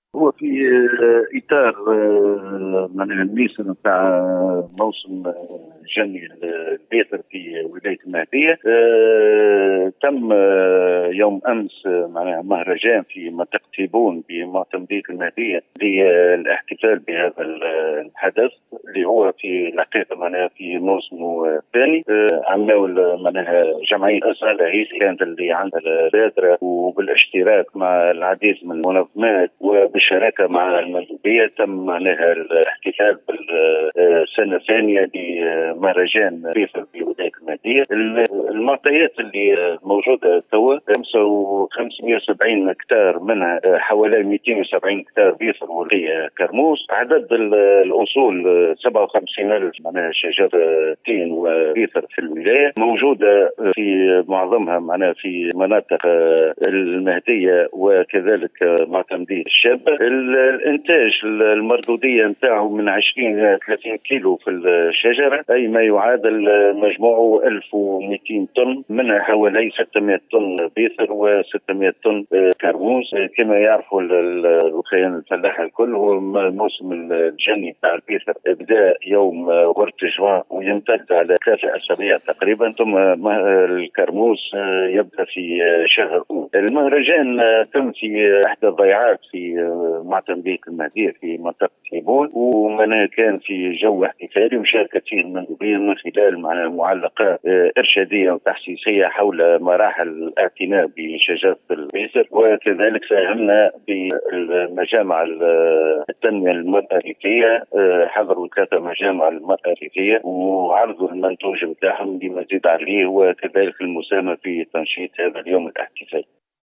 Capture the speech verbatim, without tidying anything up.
هو في آه، إطار آه، من الميسر نتاع موسم آه، جني البيتر في ولاية المهدية. آه، تم آه، يوم أمس آه، معناها مهرجان في منطقة تيبون بمعتمدية المهدية للاحتفال بهذا الحدث اللي هو في الحقيقة معناها في موسمه الثاني. آه، عملوا معناها جمعية أسرى العيس كانت اللي عندها البادرة وبالاشتراك مع العديد من المنظمات وبالشراكة مع المندوبية تم معناها الاحتفال بالسنة الثانية لمهرجان بيفر في ولاية المهدية. المعطيات اللي موجودة توا خمسمائة وسبعين هكتار منها حوالي مئتين وسبعين هكتار بيفر ولاية كرموز. عدد الأصول سبعة وخمسين ألف معناها شجرة تين وبيفر في الولاية موجودة في معظمها معناها في مناطق المهدية وكذلك معتمدية الشابة. الانتاج المردودية نتاعه من عشرين إلى ثلاثين كيلو في الشجرة، أي ما يعادل مجموعه ألف ومئتين طن، منها حوالي ستمائة طن بيثر و600 طن كرموز. كما يعرفوا الوخيان الفلاحة الكل، هو موسم الجني بتاع البيثر بدأ يوم ورد جوان ويمتد على ثلاثة أسابيع تقريبا، ثم الكرموز يبدأ في شهر أول. المهرجان تم في إحدى الضيعات في معتمدية المهدية في منطقة تيبون، ومن كان في جو احتفالي ومشاركة فيه المندوبين من خلال معناها معلقات إرشادية وتحسيسية حول مراحل الاعتناء بشجرة البيثر. وكذلك ساهمنا بالمجامع التنمية المرأة الريفية، حضروا ثلاثة مجامع المرأة الريفية وعرضوا المنتوج بتاعهم لمزيد عليه، وكذلك المساهمة في تنشيط هذا اليوم الاحتفالي.